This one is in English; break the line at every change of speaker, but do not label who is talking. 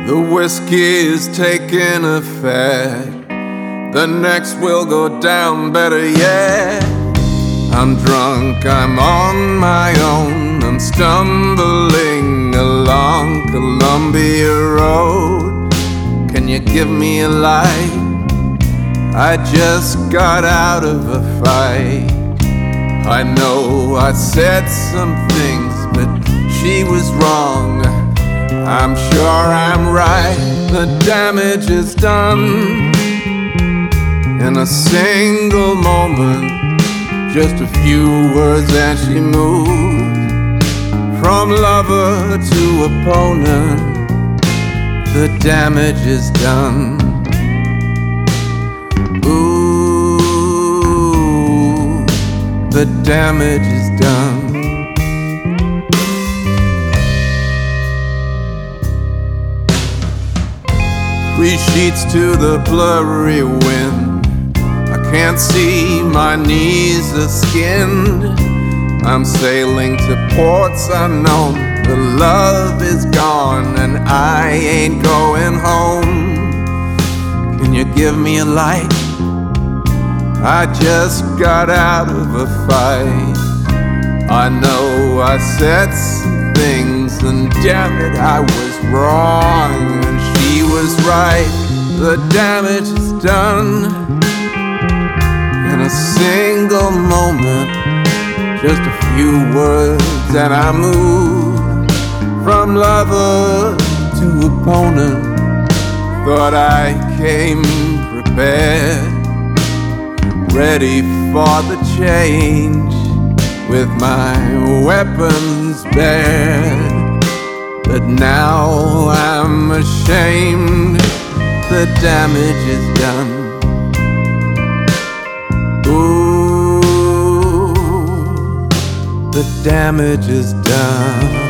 The whiskey's taking effect. The next will go down better yet. I'm drunk, I'm on my own. I'm stumbling along Columbia Road. Can you give me a light? I just got out of a fight. I know I said some things, but she was wrong. I'm sure I'm right. The damage is done in a single moment. Just a few words and she moved from lover to opponent. The damage is done. Ooh, the damage is done. 3 sheets to the blurry wind. I can't see, my knees are skinned. I'm sailing to ports unknown. The love is gone and I ain't going home. Can you give me a light? I just got out of a fight. I know I said some things, and damn it, I was wrong and she was right. The damage is done in a single moment. Just a few words and I moved from lover to opponent. Thought I came prepared, ready for the change, with my weapons bared. But now I'm ashamed, the damage is done. Ooh, the damage is done.